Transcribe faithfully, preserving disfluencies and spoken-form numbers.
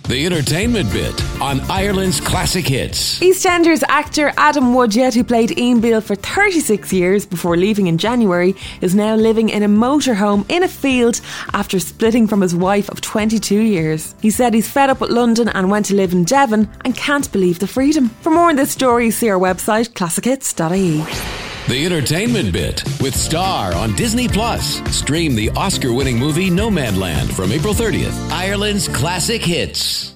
The Entertainment Bit on Ireland's Classic Hits. EastEnders actor Adam Woodgett, who played Ian Beale for thirty-six years before leaving in January, is now living in a motorhome in a field after splitting from his wife of twenty-two years. He said he's fed up with London and went to live in Devon and can't believe the freedom. For more on this story, see our website classic hits dot I E. The Entertainment Bit with Star on Disney Plus. Stream the Oscar-winning movie Nomadland from April thirtieth. Ireland's Classic Hits.